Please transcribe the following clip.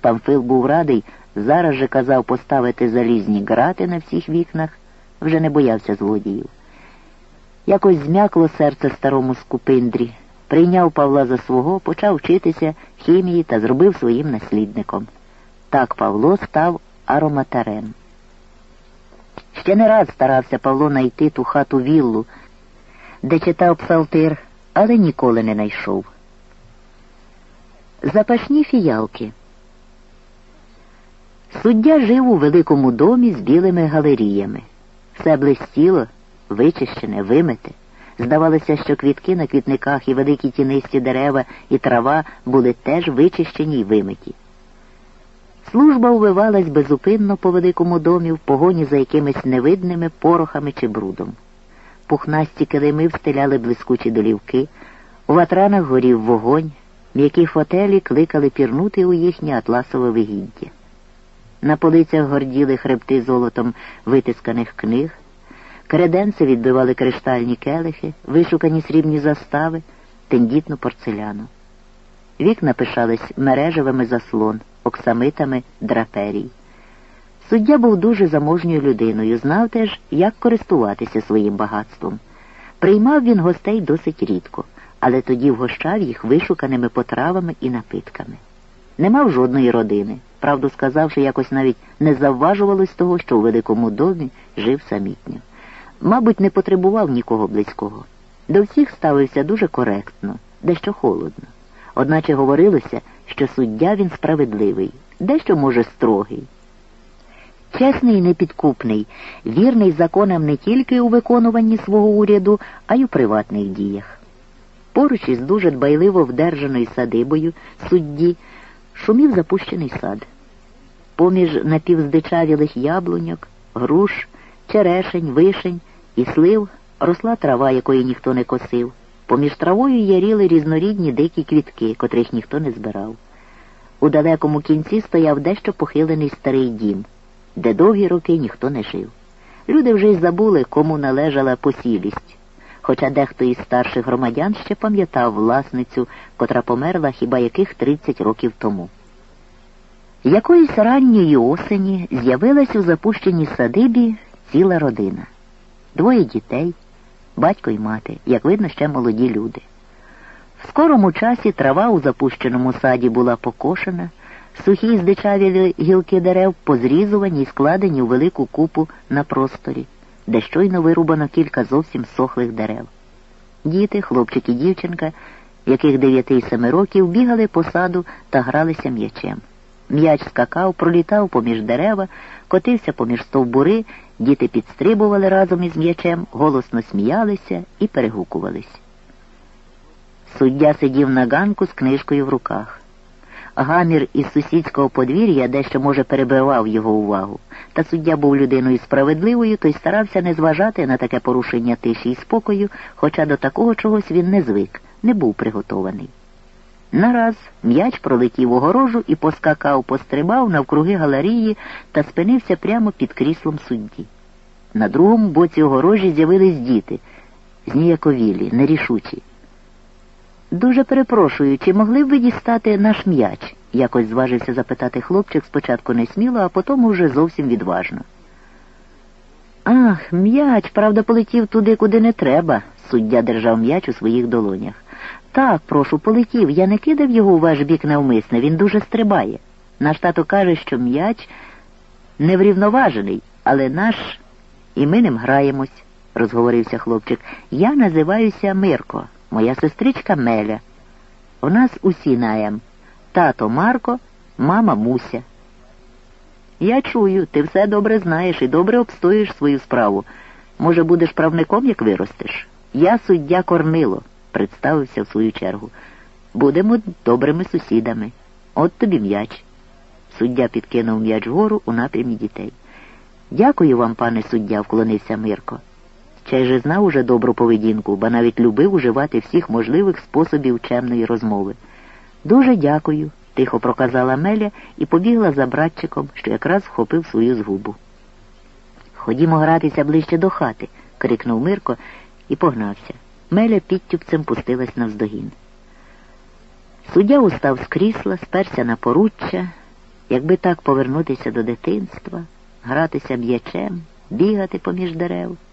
Памфил був радий, зараз же казав поставити залізні грати на всіх вікнах, вже не боявся злодіїв. Якось зм'якло серце старому Скупиндрі, прийняв Павла за свого, почав вчитися хімії та зробив своїм наслідником. Так Павло став ароматарем. Ще не раз старався Павло найти ту хату-віллу, де читав псалтир, але ніколи не найшов. Запашні фіялки. Суддя жив у великому домі з білими галеріями. Все блистіло, вичищене, вимите. Здавалося, що квітки на квітниках і великі тінисті дерева і трава були теж вичищені й вимиті. Служба увивалась безупинно по великому домі в погоні за якимись невидними порохами чи брудом. Пухнасті килими встеляли блискучі долівки, у ватранах горів вогонь, м'які фотелі кликали пірнути у їхнє атласове вигіддя. На полицях горділи хребти золотом витисканих книг, креденці відбивали криштальні келихи, вишукані срібні застави, тендітну порцеляну. Вікна пишались мережевими заслон, оксамитами драперій. Суддя був дуже заможньою людиною, знав теж, як користуватися своїм багатством. Приймав він гостей досить рідко, але тоді вгощав їх вишуканими потравами і напитками. Не мав жодної родини. Правду сказавши, якось навіть не завважувалось того, що у великому домі жив самітньо. Мабуть, не потребував нікого близького. До всіх ставився дуже коректно, дещо холодно. Одначе говорилося, що суддя він справедливий, дещо, може, строгий. Чесний і непідкупний, вірний законам не тільки у виконуванні свого уряду, а й у приватних діях. Поруч із дуже дбайливо вдержаною садибою судді шумів запущений сад. Поміж напівздичавілих яблуньок, груш, черешень, вишень і слив росла трава, якої ніхто не косив. Поміж травою яріли різнорідні дикі квітки, котрих ніхто не збирав. У далекому кінці стояв дещо похилений старий дім, де довгі роки ніхто не жив. Люди вже й забули, кому належала посілість, хоча дехто із старших громадян ще пам'ятав власницю, котра померла хіба яких 30 років тому. Якоїсь ранньої осені з'явилась у запущеній садибі ціла родина. 2 дітей, батько й мати, як видно, ще молоді люди. В скорому часі трава у запущеному саді була покошена, сухі здичавілі гілки дерев позрізувані й складені у велику купу на просторі, де щойно вирубано кілька зовсім сохлих дерев. Діти, хлопчик і дівчинка, яких 9 і 7 років, бігали по саду та гралися м'ячем. М'яч скакав, пролітав поміж дерева, котився поміж стовбури, діти підстрибували разом із м'ячем, голосно сміялися і перегукувались. Суддя сидів на ганку з книжкою в руках. Гамір із сусідського подвір'я дещо, може, перебивав його увагу. Та суддя був людиною справедливою, то й старався не зважати на таке порушення тиші й спокою, хоча до такого чогось він не звик, не був приготований. Нараз м'яч пролетів огорожу і пострибав навкруги галерії та спинився прямо під кріслом судді. На другому боці огорожі з'явились діти, зніяковілі, нерішучі. «Дуже перепрошую, чи могли б ви дістати наш м'яч?» — якось зважився запитати хлопчик спочатку несміло, а потім уже зовсім відважно. «Ах, м'яч, правда, полетів туди, куди не треба», — суддя держав м'яч у своїх долонях. «Так, прошу, полетів, я не кидав його у ваш бік навмисне, він дуже стрибає. Наш тато каже, що м'яч неврівноважений, але наш, і ми ним граємось», — розговорився хлопчик. «Я називаюся Мирко, моя сестричка Меля. У нас усі наєм. Тато Марко, мама Муся». «Я чую, ти все добре знаєш і добре обстоїш свою справу. Може, будеш правником, як виростеш? Я суддя Корнило», — представився в свою чергу. «Будемо добрими сусідами. От тобі м'яч». Суддя підкинув м'яч вгору у напрямі дітей. «Дякую вам, пане суддя», — вклонився Мирко. Чай же знав уже добру поведінку, ба навіть любив уживати всіх можливих способів чемної розмови. «Дуже дякую», — тихо проказала Меля і побігла за братчиком, що якраз вхопив свою згубу. «Ходімо гратися ближче до хати», — крикнув Мирко і погнався. Меля підтюпцем пустилась навздогін. Суддя устав з крісла, сперся на поруччя Якби так повернутися до дитинства, гратися м'ячем, бігати поміж дерев.